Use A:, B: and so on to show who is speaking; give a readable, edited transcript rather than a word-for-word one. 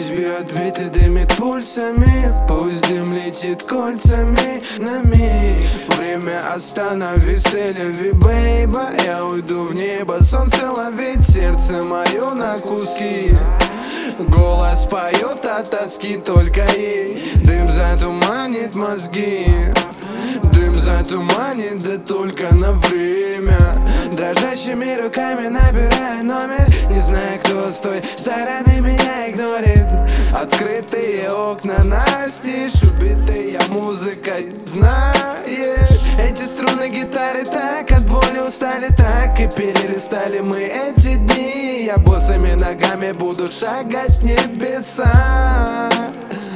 A: Пусть бьет биты, дымит пульсами, пусть дым летит кольцами на миг. Время останови селеви, бейба. Я уйду в небо, солнце ловит сердце мое на куски. Голос поет от тоски только ей. Дым затуманит мозги, дым затуманит, да только на время. Дрожащими руками набираю номер, не зная, кто с той стороны меня игнорит. Открытые окна настежь, убитая музыкой, знаешь. Эти струны гитары так от боли устали, так и перелистали мы эти дни. Я босыми ногами буду шагать в небеса.